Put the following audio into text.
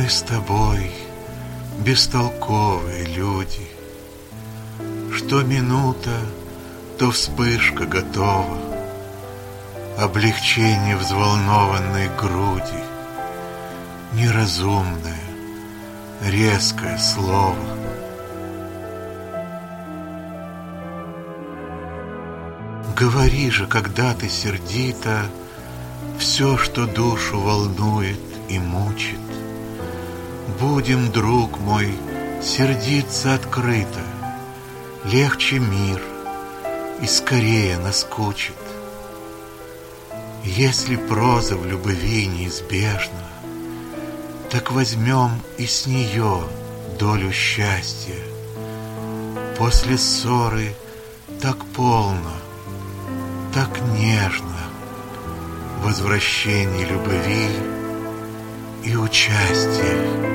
Мы с тобой бестолковые люди, что минута, то вспышка готова, облегчение взволнованной груди, неразумное, резкое слово. Говори же, когда ты сердита, все, что душу волнует и мучит. Будем, друг мой, сердиться открыто, легче мир и скорее наскучит. Если проза в любви неизбежна, так возьмем и с нее долю счастья. После ссоры так полно, так нежно возвращение любви и участия.